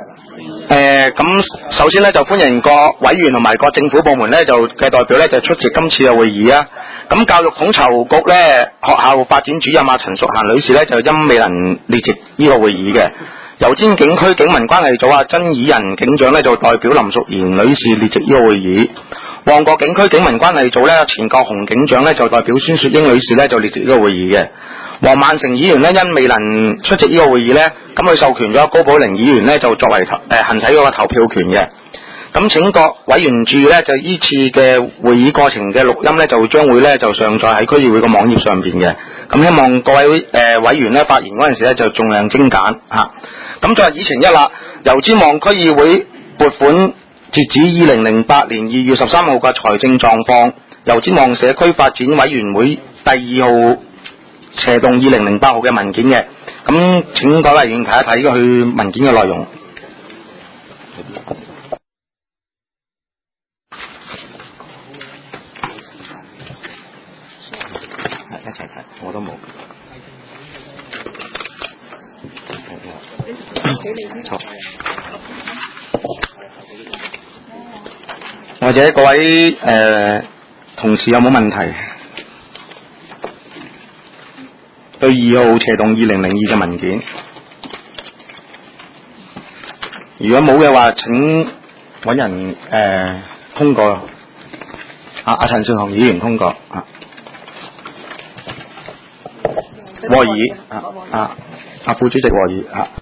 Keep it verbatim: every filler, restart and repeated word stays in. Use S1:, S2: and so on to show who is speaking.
S1: 誒，咁首先咧就歡迎各委員同埋各政府部門咧就嘅代表咧就出席今次嘅會議啊。咁教育統籌局咧學校發展主任啊陳淑嫻女士咧就因未能列席呢個會議嘅。油尖警區警民關係組啊曾以仁警長咧就代表林淑賢女士列席呢個會議。旺角警區警民關係組咧錢國雄警長咧就代表孫雪英女士咧就列席呢個會議嘅。黃萬成議員咧因未能出席呢個會議咧，咁佢授權咗高寶玲議員咧就作為投誒行使嗰個投票權嘅。咁請各委員注意咧，就依次嘅會議過程嘅錄音咧就將會咧就上載喺區議會個網頁上邊嘅。咁希望各位誒、呃、委員咧發言嗰陣時咧就盡量精簡嚇。咁再議程一啦，油尖旺區議會撥款截止二零零八年二月十三號嘅財政狀況，油尖旺社區發展委員會第二號斜動二零零八號嘅文件嘅，咁請各位委員睇一睇佢文件嘅內容。一齊睇，我都冇。錯。或者各位誒、呃、同事有冇問題？對二號斜動二零零二嘅文件，如果冇嘅話，請揾人誒、呃、通過。啊，阿陳少雄議員通過啊。和議啊啊，阿副主席和議啊。